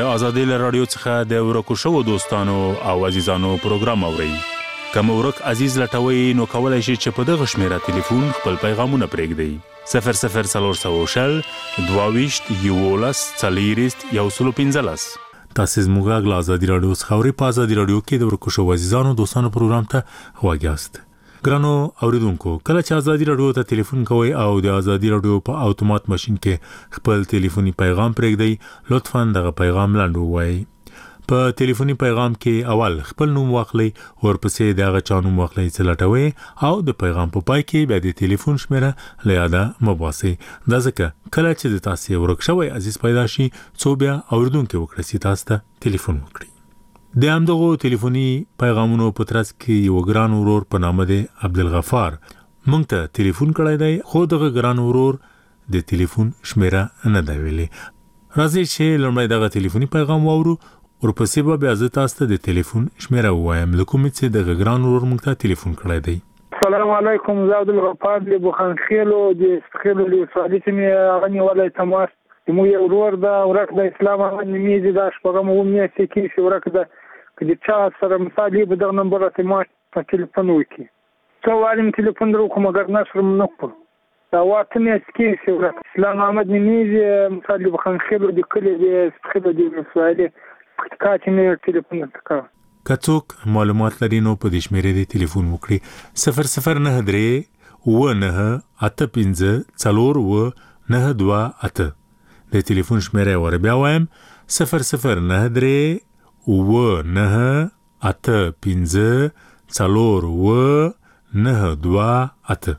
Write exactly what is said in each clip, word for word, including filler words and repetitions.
د آزادۍ رادیو څخه د ورکو شوو دوستانو او عزیزانو پروګرام اورئ. کوم ورک عزیز لټوي نو کولای شي چې په دغه شمیره ټلیفون خپل پیغامونه پرېږدي. صفر صفر څلور سوه شل دوه ویشت یولس څلېرویشت یو سل پنځلس. تاسو زموږ له آزادۍ رادیو څخه اورئ. په آزادۍ رادیو کې د ورکو شوو عزیزانو دوستانو پروګرام ته غوږ یاست. ګرانو اوریدونکو، کله چې آزادۍ رادیو ته ټلیفون کوئ او د آزادۍ رادیو په اتومات ماشين کې خپل ټلیفوني پیغام پرېږدئ، لطفاً دغه پیغام لاندې ووایئ. په ټلیفوني پیغام کې اول خپل نوم واخلئ، ورپسې د هغه چا نوم واخلئ چې لټوئ، او د پیغام په پای کې بیا د ټلیفون شمیره له یاده مه باسئ. دا ځکه کله چې د تاسو ورک شوی عزیز پیدا شي، څو بیا اوریدونکو وکړي چې تاسو ته ټلیفون وکړي. د همدغه ټلیفوني پیغامونو په ترڅ کې یو ګران ورور په نامه دی عبدالغفار مونږ ته ټلیفون کړی دی، خو دغه ګران ورور د ټلیفون شمیره نه دی ویلي. راځئ چې لومړی دغه ټلیفوني پیغام واورو، ورپسې به بیا زه تاسو ته د ټلیفون شمیره ووایم له کومې چې دغه ګران ورور مونږ ته ټلیفون کړی دی. السلام علیکم، زه عبدالغفار له بوخانخیلو د استخیلو له سوالې مې غني ولای تماس مو یو ورور دا ورک د اسلام باندې میږي دا شپږم و میاشتې کې چې ورک د کله چې سره مثالي به د نمبر ته ما په ټلیفون وکي څو وارم ټلیفون درو کوم اگر نشر منکو دا واته مې سکي چې ورک اسلام محمد میږي مثالي بخنخلو د کلی د استخدام د سوالې کاټ مې ټلیفون تکا کڅوک معلومات لري نو په دې شمیرې د ټلیفون وکړي صفر صفر نه درې و نه اته پنځه څلور و نه دوه اته. د ټلیفون شمیره ور بیا وایم صفر صفر نه درې و نه اته پنځه څلور و نه دوه اته.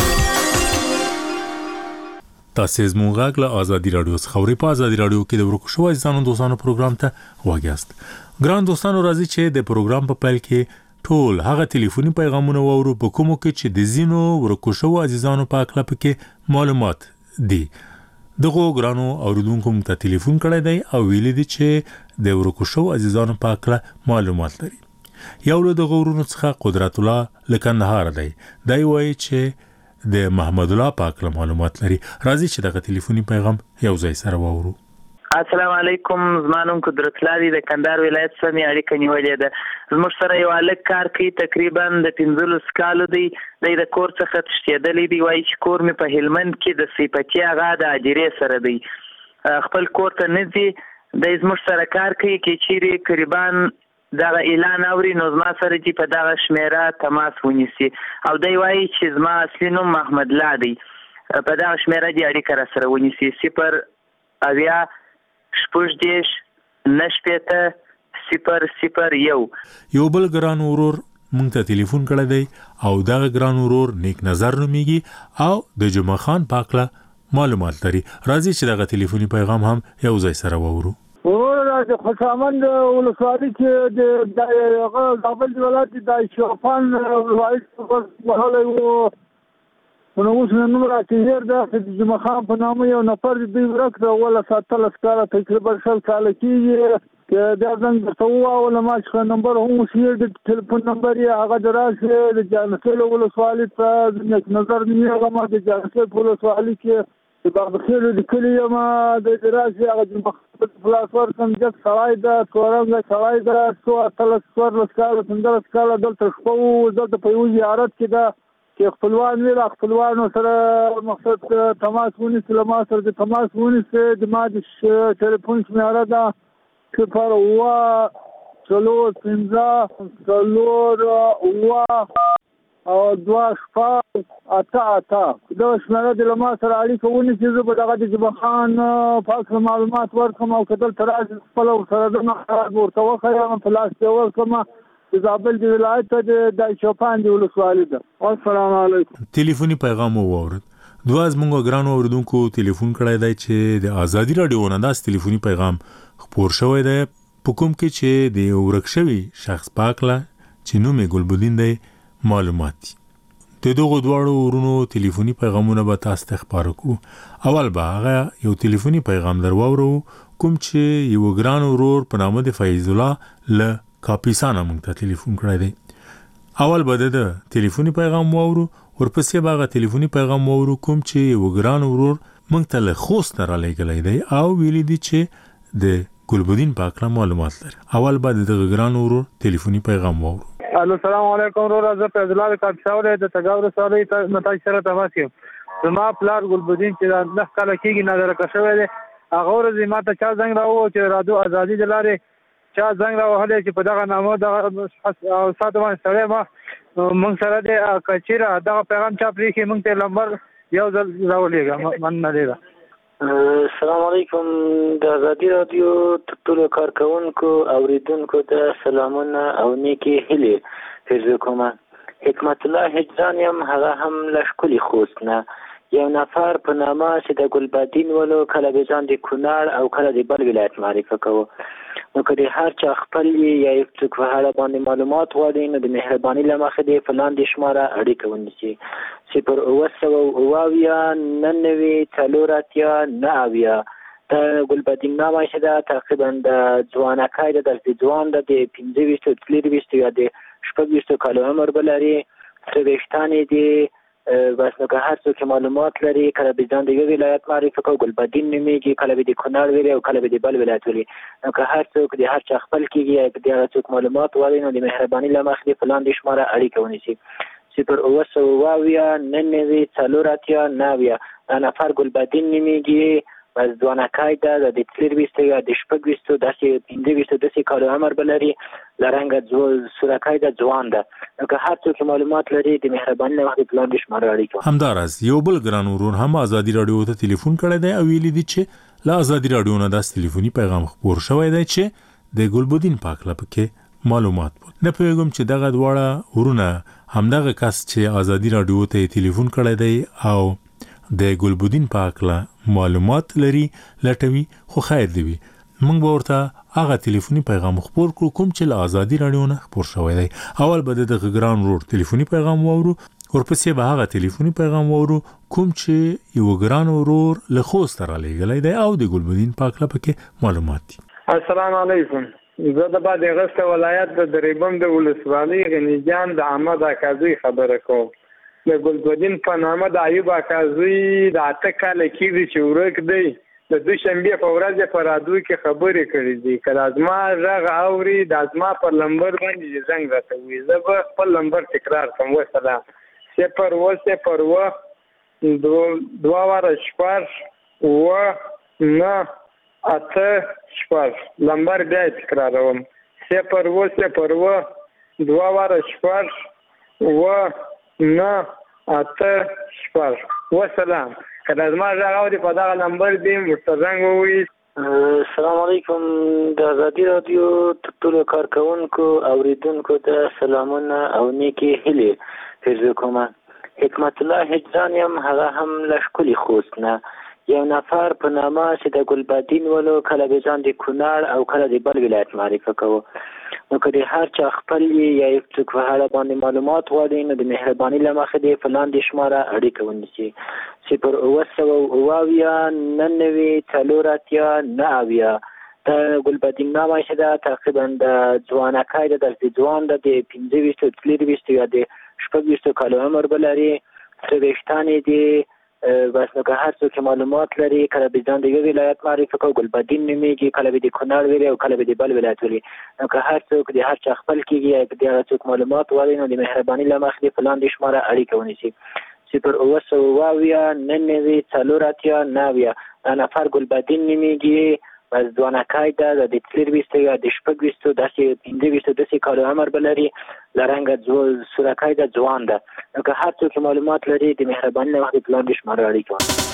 تاسو زموږ غږ له آزادۍ رادیو څخه اورئ. په آزادۍ رادیو کې د ورکو شوو عزیزانو دوستانو پروګرام ته غوږ یاست. ګران دوستانو، راځي چې د پروګرام په پیل کې ټول هغه ټلیفوني پیغامونه واورو په کومو کې چې د زینو ورکو شوو عزیزانو په اړه پکې معلومات دي. دغه ګرانو اوریدونکو مونږ ته ټلیفون کړی دی او ویلي دي چې د ورکو شوو عزیزانو په اړه معلومات لري. یو له دغه ورونو څخه قدرت الله له کندهار دی. دی وایي چې د محمد الله په اړه معلومات لري. راځي چې دغه ټلیفوني پیغام یو ځای سره واورو. السلام علیکم، زمانوم قدرت الله دی د کندهار ولایت سمې اړیکه نیولې ده. زموږ سره یو هلک کار کوي، تقریبا د پنځلس کالو دی. دی د کور څخه تښتېدلی دی، وایي چې کور مې په هلمند کې د صفتي هغه د اجرې سره دی، خپل کور ته نه ځي. دی زموږ سره کار کوي، کې چیرې قریبا دغه اعلان اوري نو زما سره چې په دغه شمیره تماس ونیسي، او دی وایي چې زما اصلي نوم محمد الله دی، په دغه شمیره دې اړیکه را سره ونیسي. صفر اویا شپږ دېرش نه شپېته صفر صفر یو. یو بل ګران ورور مونږ ته ټلیفون کړی دی او دغه ګران ورور نیک نظر نومیږي او د جمعه خان پاکله معلومات لري. راځي چې دغه ټلیفوني پیغام هم یو ځای سره واورو. ورور د خوشامند ولسوالۍ کې د هغه زابل ولایت د شوفان ولایت په حواله وو نو اوس نن راځي د جمعه خان په نامه یو نفر دی ورک دا ولا ساتل سکاله تقریبا شل کال کېږي چې دا څنګه تسوا ولا ما څخه نمبر هم شي د ټلیفون نمبر یې هغه دراسه د جانسل ولسوالۍ په نیک نظر نه هغه ما د جانسل ولسوالۍ کې د باغخیل د کلی ما د دراسه هغه د پلاسور کوم د سړای د تورنګ سړای د څو اتل څور لسکاله پندر سکاله دلته شپو دلته په یو زیارت کې دا چې خپلوان ویل خپلوانو سره مقصد تماس ونیسه، ما سره د تماس ونیسه د ما د ټلیفون شمیره ده صفر اوه څلور پنځه څلور اوه او دوه شپږ اته اته. دغه شمیره د ما سره اړیکه ونیسي، زه به دغه د جمعه خان پاک معلومات ورکړم او که دلته راشي خپله ورسره د ورته وښیم په لاس کې ورکړم. د زابل د ولایت د شوپان د ولسوالۍ ده. السلام علیکم. ټلیفوني پیغام واورد. دوه زموږ ګرانو اوریدونکو ټلیفون کړی دی چې د آزادۍ رادیو نه داس ټلیفوني پیغام خپور شوی دی په کوم کې چې د ورک شوی شخص پاکله چې نوم یې ګلبدین دی معلومات دي. د دغو دواړو ورونو ټلیفوني پیغامونه به تاسو ته خپاره کړو. اول به هغه یو ټلیفوني پیغام در واورو کوم چې یو ګران ورور په نامه د فیض الله له کاپیسانه مونږ ته ټلیفون کړی دی. اول به د ټلیفوني پیغام واورو، ورپسې به هغه ټلیفوني پیغام واورو کوم چې یو ګران ورور مونږ ته له خوست نه رالیږلی دی او ویلي دي چې د ګلبدین په اړه معلومات لري. اول بعد د ګران ورور ټلیفوني پیغام وورو. السلام علیکم ورور، زه په ځلال کاپشاوله د تګاور سره ته نتای سره تماس یم. زما پلار ګلبدین چې د کال کېږي نظر کښوي دی، هغه ورځ ما ته چا زنګ راوو چې رادیو ازادي د لارې چا زنګ راوهلی چې په دغه نامه دغه ساده باندې سړی ما موږ سره دی که چېرې دغه پیغام چا پرېښي موږ ته نمبر یو ځل راولېږه. مننه ډېره. السلام علیکم. د ازادي راډیو ټولو کارکوونکو اوریدونکو ته سلامونه او نیکې هیلې پېرزو کوم. حکمت الله هجران یم، هغه هم له ښکلي خوست نه. یو نفر په نامه چې د ګلبدین ولو کله به ځان د کونړ او کله د بل ولایت معرفي کوو. نو که د هر چا خپل یا یو څوک په اړه باندې معلومات غواړي نو د مهرباني له مخې د په لاندې شماره اړیکه ونیسي: صفر اوه سوه اوه اویا نهه نوي څلور اتیا نهه اویا. د ګلبدین نامه چې ده تقریبا د ځوانکۍ ده، د ځوان ده، د پنځه ویشتو څلور ویشتو یا د شپږ ویشتو کالو عمر به لري. څه ویشتان یې دي. بس نو که هر څوک معلومات لري کله به ځان د یو ولایت معرفي کوي ګلبدین نومیږي، کله به د کونړ ویلي او کله به د بل ولایت ویلي. نو که هر څوک د هر چا خپل کېږي یا د هغه څوک معلومات غواړي نو د مهرباني له مخې د په لاندې شماره اړیکه ونیسي: صفر اوه سوه اوه اویا نهه نوي څلور اتیا نهه اویا. دا نفر ګلبدین نومیږي، بس ځوانکۍ ده، د څلور ویشتو یا د شپږ ویشتو داسې پنځه ویشتو داسې کالو عمر به لري، له رنګه سورکۍ ده، ځوان ده. نو که هر څوک معلومات لري د مهرباني له مخې په لاندې شماره اړیکه. همداراز یو بل ګران ورور هم ازادي راډیو ته ټلیفون کړی دی او ویلي دي چې له ازادي راډیو نه داس ټلیفوني پیغام خپور شوی دی چې د ګلبدین په اړه پکې معلومات بود. نه پوهېږم چې دغه دواړه ورونه همدغه کس چې ازادي راډیو ته ټلیفون کړی دی او د ګلبدین په اړه معلومات لري لټوي، خو خیر دی وي. موږ به ورته هغه ټلیفوني پیغام خپور کړو کوم چې له ازادي راډیو نه خپور شوی دی. اول به د ګران ورور ټلیفوني پیغام واورو، ورپسې به هغه ټلیفوني پیغام واورو کوم چې یو ګران ورور له خوست رالیږلی دی او د ګلبدین په اړه پکې معلومات دي. السلام علیکم. زه د بعد غسته ولایت د دریبم د ولسوالۍ غنی جان د احمد اکازي خبره کوم. د ګلبدین په نامه د ایوب اکازي د اته کاله کېږي چې ورک دی. د دوشنبې په ورځ په رادیو کې خبرې کړې دي. که زما غږ اوري د زما پر لمبر باندې زنګ راته وي، زه به خپل لمبر تکرار کړم. وسلام. صفر اوه صفر اوه دوه واره شپږ اوه نهه اته شپږ. لمبر بیا یې تکراروم: صفر اوه صفر اوه دوه واره شپږ اوه نهه اته شپږ. وسلام. که د زما غږ اوري په دغه نمبر دې ورته زنګ ووهي. السلام علیکم. د ازادي راډیو ټولو کارکوونکو اوریدونکو ته سلامونه او نیکې هیلې پېرزو کوم. حکمت الله هجران یم، هغه هم له ښکلي خوست نه. یو نفر په نامه چې د ګلبدین ولو کله به ځان د کونړ او کله د بل ولایت معرفي کوو. نو که د هر چا خپل یا یو څوک په اړه باندې معلومات غواړي نو د مهرباني له مخې د په لاندې شماره اړیکه ونیسي: صفر اوه سوه اوه اویا نهه نوي څلور اتیا نهه اویا. د ګلبدین نامه چې ده تقریبا د ځوانکۍ ده، د ځوان ده، د پنځه ویشتو څلور ویشتو یا د شپږ ویشتو کالو عمر به لري. څه ویشتان یې دي. بس نو که هر څوک معلومات لري کله به ځان د یو ولایت معرفي کوي ګلبدین نومیږي، کله به د کونړ ویلي او کله به د بل ولایت ویلي. نو که هر څوک د هر چا خپل کېږي یا د هغه څوک معلومات غواړي نو د مهرباني له مخې په لاندې شماره اړیکه ونیسي: صفر اوه سوه اوه اویا نهه نوي څلور اتیا نهه اویا. دا نفر ګلبدین نومیږي، بس ځوانکۍ ده، د څلور ویشتو یا د شپږ ویشتو داسې پنځه ویشتو داسې کالو عمر به لري، له رنګه سورکۍ ده، ځوان ده. نو که هر څوک معلومات لري د مهرباني له مخې په لاندې شماره اړیکه ونیسي.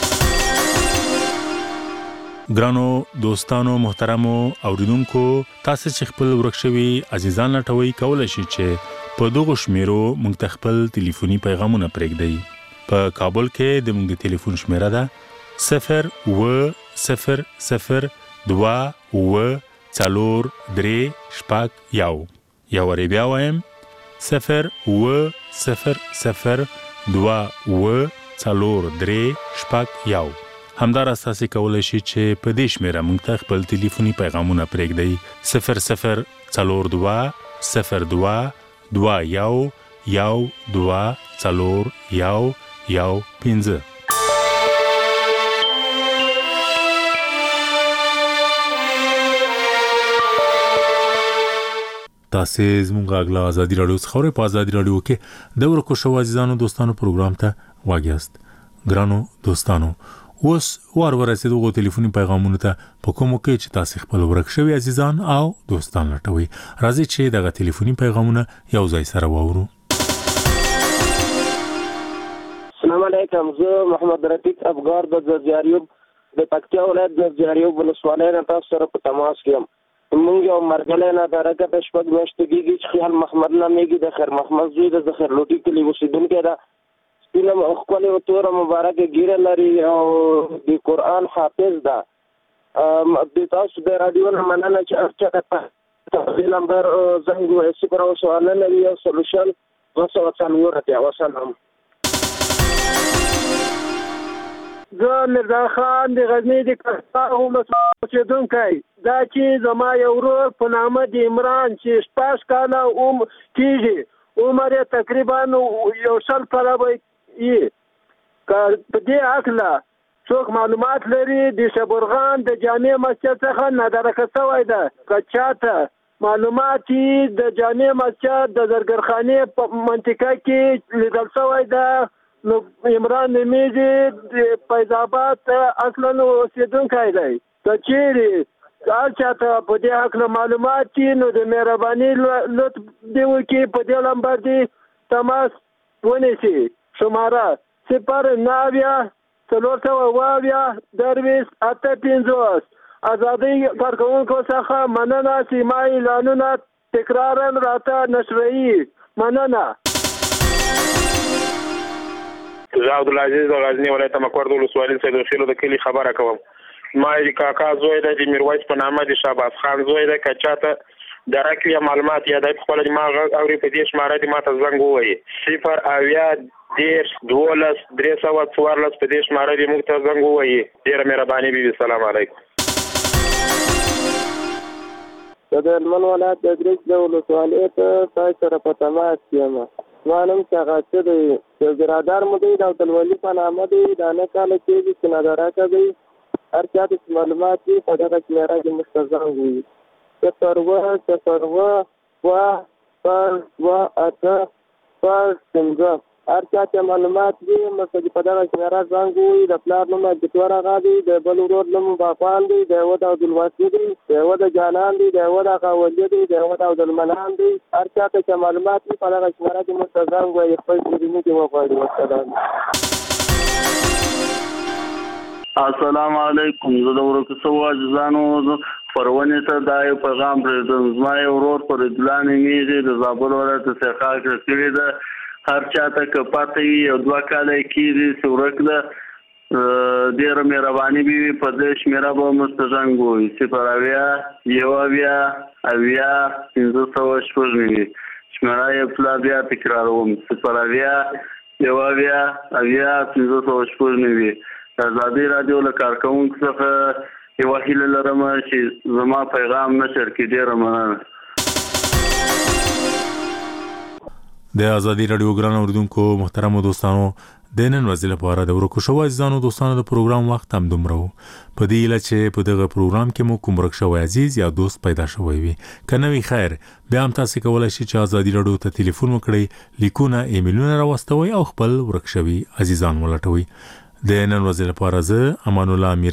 ګرانو دوستانو محترمو اوریدونکو، تاسو چې خپل ورک شوي عزیزان لټوي کولای شئ چې په دغه شمیرو موږ ته خپل ټلیفوني پیغامونه پرېږدئ. په کابل کې د موږ ټلیفون شمیره ده صفر اوه صفر صفر دوه اوه څلور درې شپږ یو. یو وارې بیا وایم: صفر اوه صفر صفر دوه اوه څلور درې شپږ یو. همداراز تاسو کولای شئ چې په دې شمیره موږ ته خپل ټلیفوني پیغامونه پرېږدئ: صفر صفر څلور دوه صفر دوه دوه یو یو دوه څلور یو یو پنځه. تاسو زموږ غلا ازادي رادیو څخه په ازادي رادیو کې د ورکو شو عزیزانو دوستانو پروګرام ته واګیاست. ګرانو دوستانو اوس وار ورسېدو غو ټلیفوني پیغامونو ته په کومو کې چې تاسو خپل ورک شوی عزیزان او دوستان لټوي. راځي چې دغه ټلیفوني پیغامونه یو ځای سره واورو. السلام علیکم. زه محمد رفیق افغار د زرجاریوب د پکتیا ولایت د زرجاریوب ولسوالۍ نه تاسو سره په تماس کې یم. موږ یو مرګلې نه درکه په شپږ میاشتې کېږي چې خیال محمد نامېږي د خیر محمد زوی د ذخیر لوټي کلي اوسېدونکی ده. سپینه ښکلې او توره مبارکه ږیره لري او د قرآن حافظ ده. د تاسو د راډیو نه مننه چې هر چا ته د نمبر زنګ ووایي صفر اوه سوه نهه نوي یو سلو شل دوه سوه څلور اتیا. وسلام. زه مرزا خان د غزني د کستا هم اوسېدونکی دا چې زما یو ورور په نامه د عمران چې شپږ کاله عم کېږي عمر یې تقریبا یو سل کاله به وي. که په دې هکله څوک معلومات لري د شبرغان د جامع مسجد څخه نادرکه شوی ده که چاته معلومات د جامع مسجد د زرګرخانې په منطقه کې لیدل شوی ده نو عمران نمیږي د فیض آباد اصلا اوسېدونکی دی. که چیرې هر چاته په دې هکله معلومات دي نو د مهرباني لطف دې وکړي په دې نمبر دې تماس ونیسي. شماره صفر نهه اویا څلور سوه اوه اویا درویشت اته پنځوس. ازادۍ کارکوونکو څخه مننه چې ما اعلانونه تکرارا راته نشروي. مننه. زه عبدالعزیز د غزني ولایت مکور د ولسوالۍ سید خیلو د کلي خبره کوم. ما د کاکا زوی دی د میرویس په نامه د شهباز خان زوی دی. که چاته درک یا معلومات یا دی خپله د ما غږ اوري په دې شماره دې ما ته زنګ ووایي صفر اویا دېرش دولس درې سوه څوارلس په دې شماره دې موږ ته زنګ ووایي. ډېره مهرباني بیبي. سلام علیکم. د هلمند ولایت د ګریج د ولسوالۍ ته تاسو سره په تماس کې یم. زما نوم شغاسته دی. یو برادر مو دی د عبدالولي په نامه دی. دا نه کاله کېږي چې نادرکه دی. هر چا ته چې معلومات وي په دغه شمېره کې موږ ته زنګ ووایي. صفر اوه صفر اوه دوه شپږ دوه اته شپږ پنځه. هر چا ته معلومات وي موږ ته په دغه شمېره زنګ ووایي. د پلار نوم عبدالور اغا دی. د بل ورور نوم باپان دی. د یوه د عبدالواسي دی. د یوه د جانان دی. د یوه د اغاولي دی. د یوه د عبدالمنان دی. هر چا ته چې معلومات وي په دغه شمېره کې موږ ته زنګ ووایي. خپل پیرودونکي وغواړي. والسلام. السلام علیکم. زه د ورکو شوو عزیزانو پرونې ته دا یو پیغام پرېږدم. زما یو ورور فریدالله نومېږي د زابل ولایت سیخا کې شوې ده. هر چاته که پته وي یو دوه کاله یې کېږي چې ورک ده. ډېره مهرباني به وي په دې شمېره به موږ ته زنګ ووایي. صفر اویا یو اویا اویا پنځه سوه شپږ نوي. شمېره یې پلا بیا تکراروم. صفر اویا یو اویا اویا پنځه سوه شپږ نوي. د ازادۍ راډیو له کارکوونکو څخه یوه هیله لرم چې زما پیغام نشر کړي. ډېره مننه. د ازادي رادیو ګران اوریدونکو محترم دوستانو د نن ورځې لپاره د ورکو شوو عزیزانو دوستانو د پروګرام وخت هم دومره و. په دې هیله چې په دغه پروګرام کې مو کوم ورک شوی عزیز یا دوست پیدا شوی وي. که نه وي خیر بیا هم تاسو کولی شئ چې ازادي رادیو ته ټلیفون وکړئ، لیکونه ایمیلونه راواستوئ او خپل ورک شوي عزیزان ولټوئ. د نن ورځې لپاره زه امان الله امیر